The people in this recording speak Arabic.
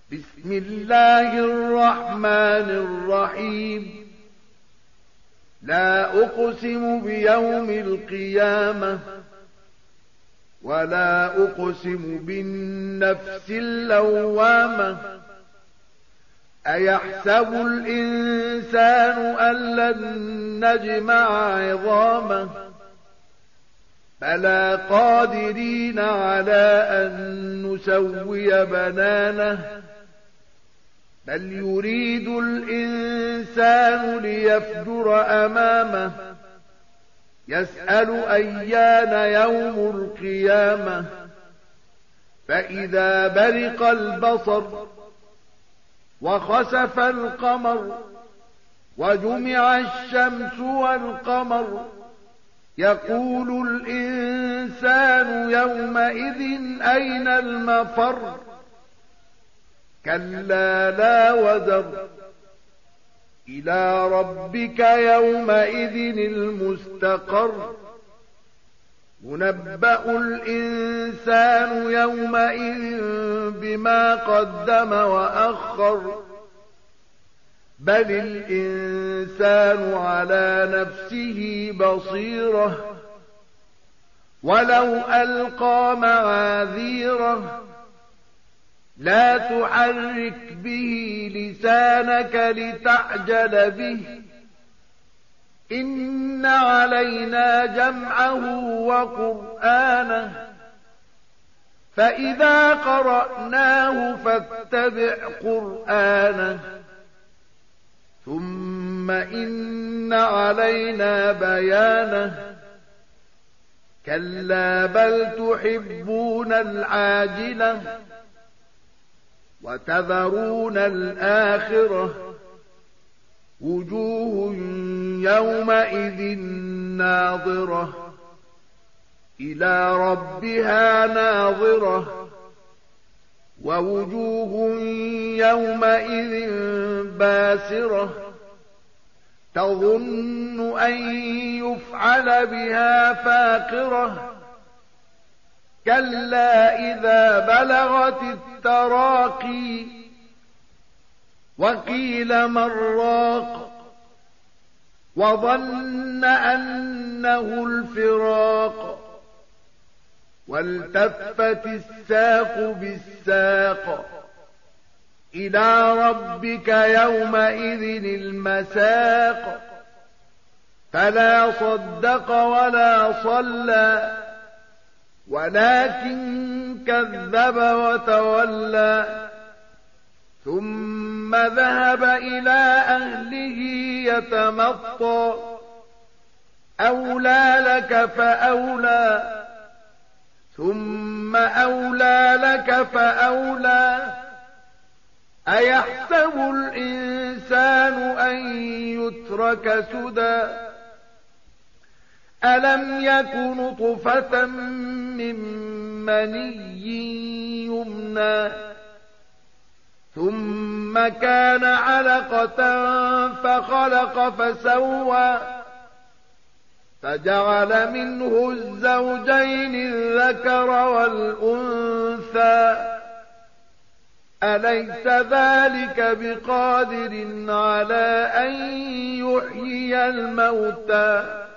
بسم الله الرحمن الرحيم. لا أقسم بيوم القيامة ولا أقسم بالنفس اللوامة. أيحسب الإنسان أن لن نجمع عظامه بلى قادرين على أن نسوي بنانه بل يريد الإنسان ليفجر أمامه يسأل أيان يوم القيامة فإذا برق البصر وخسف القمر وجمع الشمس والقمر يقول الإنسان يومئذ أين المفر كلا لا وزر إلى ربك يومئذ المستقر ينبأ الإنسان يومئذ بما قدم وأخر بل الإنسان على نفسه بصيرة ولو ألقى معاذيره لا تحرك به لسانك لتعجل به إن علينا جمعه وقرآنه فإذا قرأناه فاتبع قرآنه ثم إن علينا بيانه كلا بل تحبون العاجلة وتذرون الآخرة وجوه يومئذ ناظرة إلى ربها ناظرة ووجوه يومئذ باسرة تظن أن يفعل بها فاقرة كلا إذا بلغت التراقي وقيل من راق وظن أنه الفراق والتفت الساق بالساق إلى ربك يومئذ المساق فلا صدق ولا صلى ولكن كذب وتولى ثم ذهب إلى أهله يتمطى أولى لك فأولى ثم أولى لك فأولى أيحسب الإنسان أن يترك سدى ألم يك نطفة من مني يمنى ثم كان علقة فخلق فسوى فجعل منه الزوجين الذكر والأنثى أليس ذلك بقادر على أن يحيي الموتى